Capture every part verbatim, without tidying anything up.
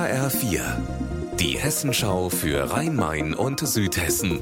H R vier, die Hessenschau für Rhein-Main und Südhessen.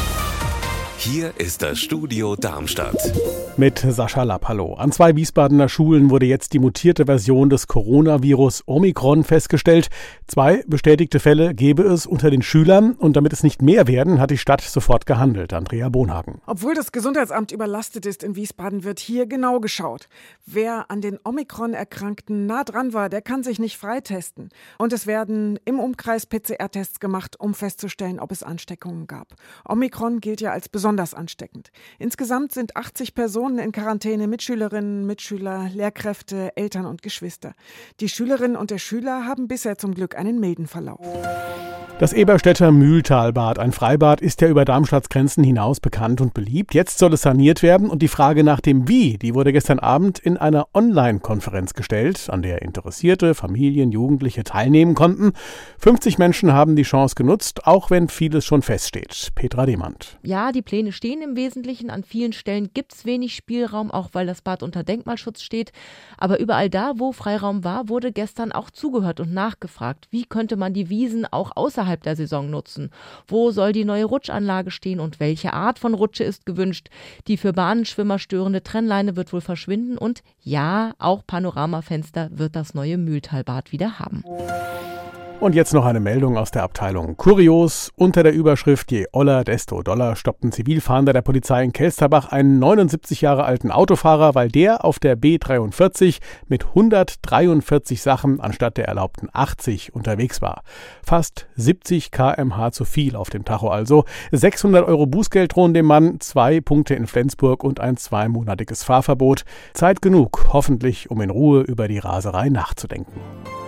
Hier ist das Studio Darmstadt. Mit Sascha Lapp, hallo. An zwei Wiesbadener Schulen wurde jetzt die mutierte Version des Coronavirus Omikron festgestellt. Zwei bestätigte Fälle gebe es unter den Schülern. Und damit es nicht mehr werden, hat die Stadt sofort gehandelt. Andrea Bonhagen. Obwohl das Gesundheitsamt überlastet ist in Wiesbaden, wird hier genau geschaut. Wer an den Omikron-Erkrankten nah dran war, der kann sich nicht freitesten. Und es werden im Umkreis P C R-Tests gemacht, um festzustellen, ob es Ansteckungen gab. Omikron gilt ja als besonders besonders ansteckend. Insgesamt sind achtzig Personen in Quarantäne, Mitschülerinnen, Mitschüler, Lehrkräfte, Eltern und Geschwister. Die Schülerinnen und der Schüler haben bisher zum Glück einen milden Verlauf. Das Eberstädter Mühltalbad, ein Freibad, ist ja über Darmstadts Grenzen hinaus bekannt und beliebt. Jetzt soll es saniert werden und die Frage nach dem Wie, die wurde gestern Abend in einer Online-Konferenz gestellt, an der Interessierte, Familien, Jugendliche teilnehmen konnten. fünfzig Menschen haben die Chance genutzt, auch wenn vieles schon feststeht. Petra Demand. Ja, die Pläne stehen im Wesentlichen. An vielen Stellen gibt es wenig Spielraum, auch weil das Bad unter Denkmalschutz steht. Aber überall da, wo Freiraum war, wurde gestern auch zugehört und nachgefragt. Wie könnte man die Wiesen auch außerhalb der Saison nutzen? Wo soll die neue Rutschanlage stehen und welche Art von Rutsche ist gewünscht? Die für Bahnenschwimmer störende Trennleine wird wohl verschwinden und ja, auch Panoramafenster wird das neue Mühltalbad wieder haben. Und jetzt noch eine Meldung aus der Abteilung Kurios. Unter der Überschrift Je oller, desto doller stoppten Zivilfahnder der Polizei in Kelsterbach einen neunundsiebzig Jahre alten Autofahrer, weil der auf der B dreiundvierzig mit hundertdreiundvierzig Sachen anstatt der erlaubten achtzig unterwegs war. Fast siebzig Kilometer pro Stunde zu viel auf dem Tacho also. sechshundert Euro Bußgeld drohen dem Mann, zwei Punkte in Flensburg und ein zweimonatiges Fahrverbot. Zeit genug, hoffentlich, um in Ruhe über die Raserei nachzudenken.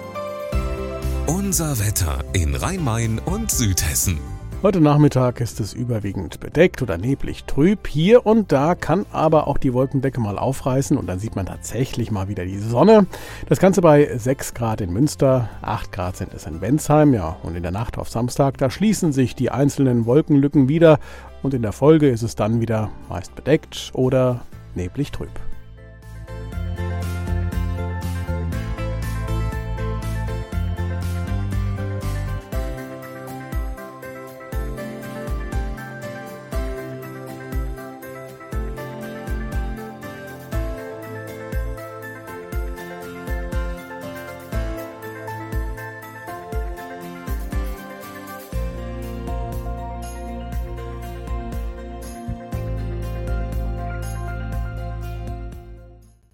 Unser Wetter in Rhein-Main und Südhessen. Heute Nachmittag ist es überwiegend bedeckt oder neblig trüb. Hier und da kann aber auch die Wolkendecke mal aufreißen und dann sieht man tatsächlich mal wieder die Sonne. Das Ganze bei sechs Grad in Münster, acht Grad sind es in Bensheim. Ja, und in der Nacht auf Samstag, da schließen sich die einzelnen Wolkenlücken wieder und in der Folge ist es dann wieder meist bedeckt oder neblig trüb.